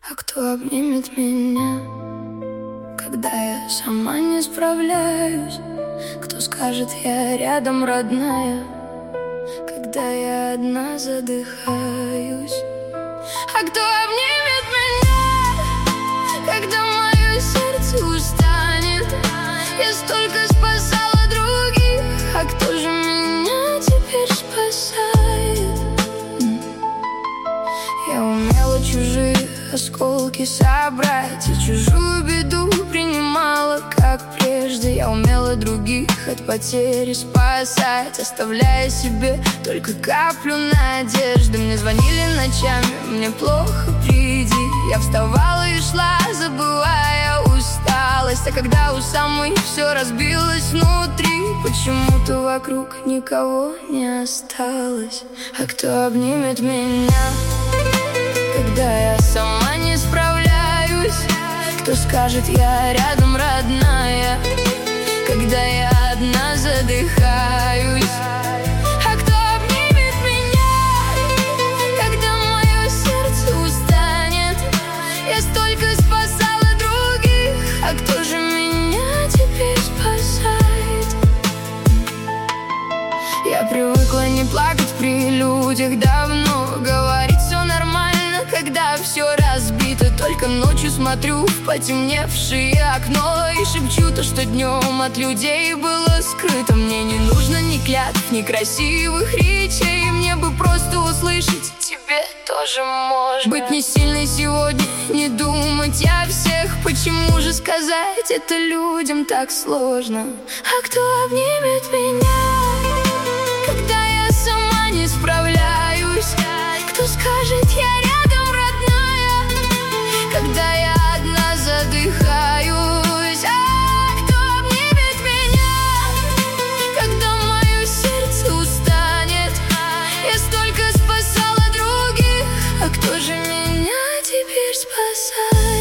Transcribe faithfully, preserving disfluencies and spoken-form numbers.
А кто обнимет меня, когда я сама не справляюсь? Кто скажет, я рядом, родная, когда я одна задыхаюсь? А кто обнимет меня, когда мое сердце устанет? Я столько спасала других, а кто же меня теперь спасает? Я умела чужие осколки собрать и чужую беду принимала, как прежде. Я умела других от потери спасать, оставляя себе только каплю надежды. Мне звонили ночами, мне плохо, приди. Я вставала и шла, забывая усталость. А когда у самой все разбилось внутри, почему-то вокруг никого не осталось. А кто обнимет меня, когда я сама не справляюсь? Кто скажет, я рядом, родная, когда я одна задыхаюсь? А кто обнимет меня, когда мое сердце устанет? Я столько спасала других, а кто же меня теперь спасает? Я привыкла не плакать при людях давно, говорить все нормально, когда все разбито. Только ночью смотрю в потемневшее окно и шепчу то, что днем от людей было скрыто. Мне не нужно ни клятв, ни красивых речей, мне бы просто услышать: тебе тоже можно быть не сильной сегодня, не думать о всех. Почему же сказать это людям так сложно? А кто обнимет меня, когда я сама не справляюсь? Кто скажет, я рядом, родная, когда я одна задыхаюсь? А кто обнимет меня, когда мое сердце устанет? Я столько спасала других, а кто же меня теперь спасает?